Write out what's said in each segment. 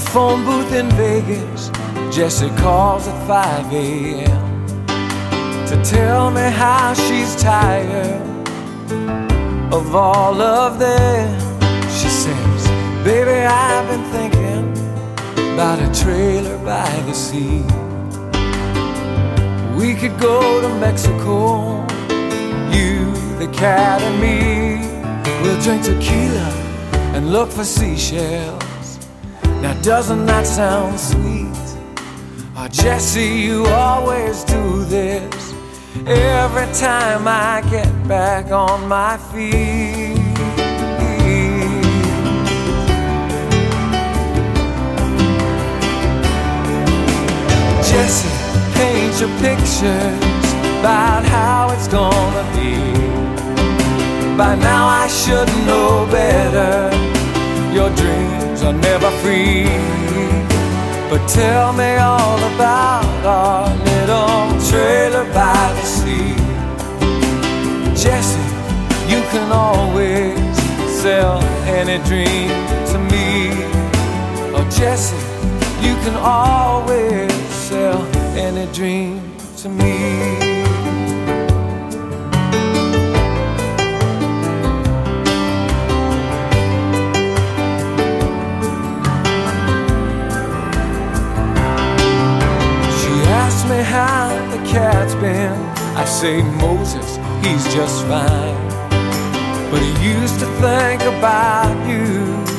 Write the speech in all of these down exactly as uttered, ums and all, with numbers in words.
phone booth in Vegas, Jessie calls at five a m to tell me how she's tired of all of them. She says, baby, I've been thinking about a trailer by the sea. We could go to Mexico, you, the cat and me. We'll drink tequila and look for seashells. Now doesn't that sound sweet? Oh, Jessie, you always do this every time I get back on my feet. Jessie, paint your pictures about how it's gonna be. By now I should know better. Your dreams are never free. But tell me all about our little trailer by the sea. Jessie, you can always sell any dream to me. Oh, Jessie, you can always sell any dream to me. Me how the cat's been. I say, Moses, he's just fine, but he used to think about you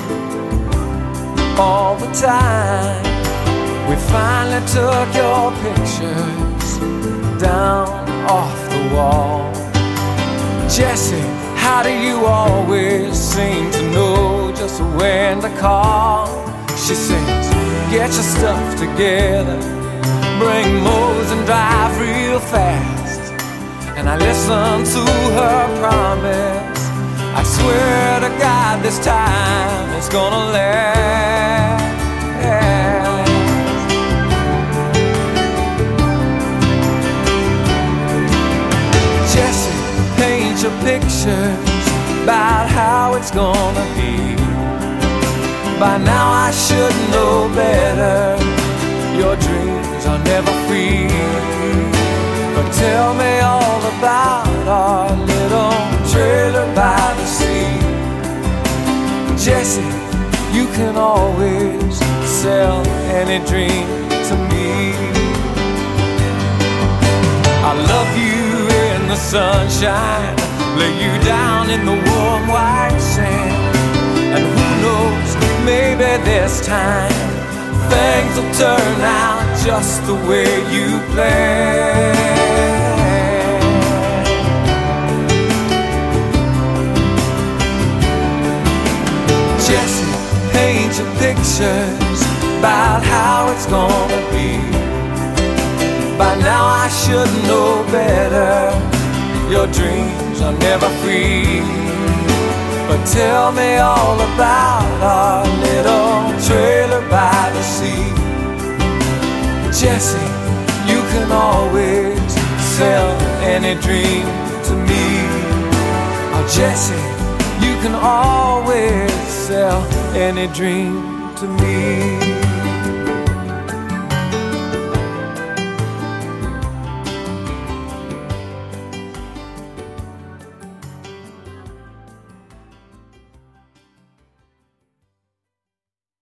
all the time. We finally took your pictures down off the wall. Jessie, how do you always seem to know just when to call? She says, get your stuff together, bring Mose and drive real fast. And I listen to her promise. I swear to God this time it's gonna last. Jessie, paint your pictures about how it's gonna be. By now I should know better. Your dreams are never free. But tell me all about our little trailer by the sea. Jessie, you can always sell any dream to me. I love you in the sunshine, lay you down in the warm white sand. And who knows, maybe this time things will turn out just the way you planned. Jessie, paint your pictures about how it's gonna be. By now I should know better. Your dreams are never free. But tell me all about our little trailer by the sea. Jessie, you can always sell any dream to me. Oh, Jessie, you can always sell any dream to me.